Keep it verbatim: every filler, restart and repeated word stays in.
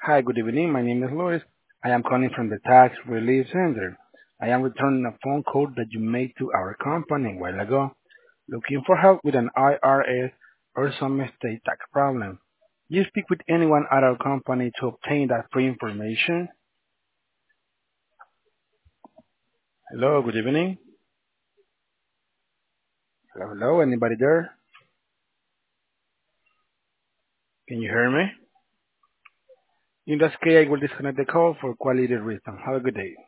Hi, good evening. My name is Luis. I am calling from the Tax Relief Center. I am returning a phone call that you made to our company a while ago, looking for help with an I R S or some estate tax problem. You speak with anyone at our company to obtain that free information? Hello, good evening. Hello, hello, anybody there? Can you hear me? In that case, I will disconnect the call for quality reason. Have a good day.